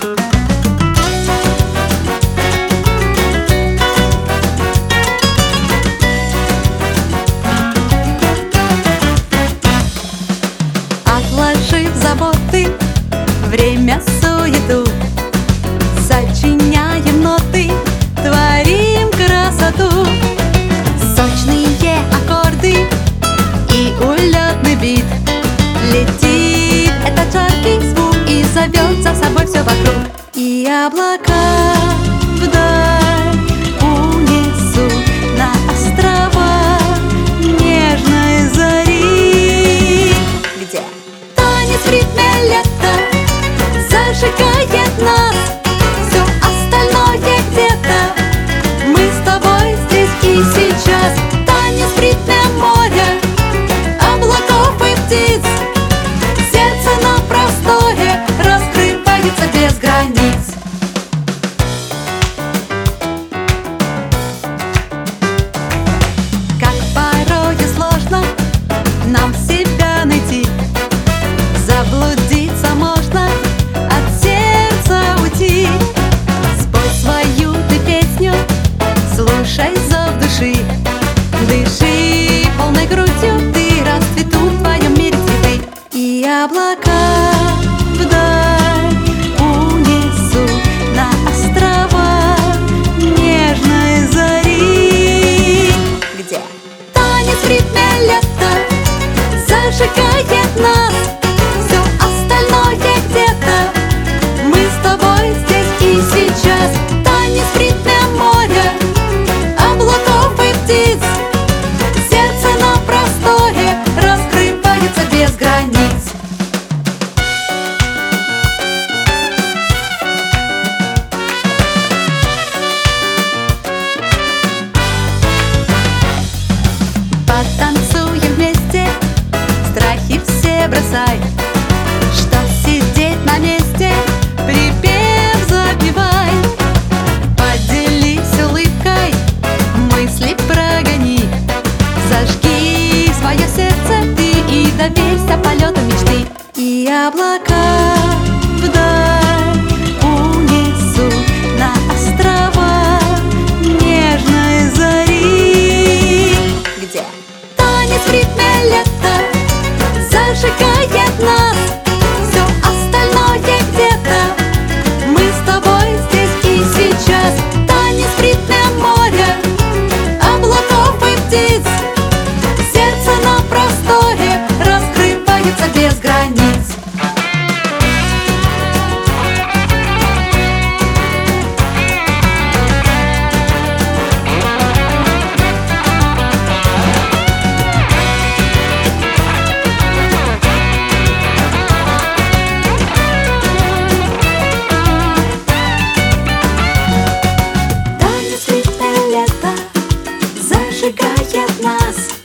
Отложив заботы, время, суету, сочиняем ноты, творим красоту. Сочные аккорды и улетный бит. Летит этот жаркий звук и зовет за собой все вокруг. И облака вдаль унесут на острова нежной зари, где танец в ритме лета зажигает нас. Все остальное где-то, мы с тобой здесь и сейчас. Танец в ритме моря, облаков и птиц. Сердце на просторе раскрывается без границ. Как порою сложно нам себя найти, заблудиться можно, от сердца уйти. Спой свою ты песню, слушай зов души, дыши полной грудью, ты расцветут в твоем мире цветы. И облака вдаль унесут на острова нежной зари, где танец в ритме лета зажигает нас. Все остальное где-то, мы с тобой здесь и сейчас. Танец в ритме моря, облаков и птиц. Сердце на просторе раскрывается без границ. Потанцуем вместе, страхи все бросай. Что сидеть на месте, припев запевай. Поделись улыбкой, мысли прогони. Зажги свое сердце ты и доверься полету мечты. И облака вдаль унесут на острова нежной зари, где танец в ритме лета зажигает нас. Все остальное где-то, мы с тобой здесь и сейчас. Танец в ритме моря, облаков и птиц. Сердце на просторе раскрывается без границ. Танец в ритме лета зажигает нас.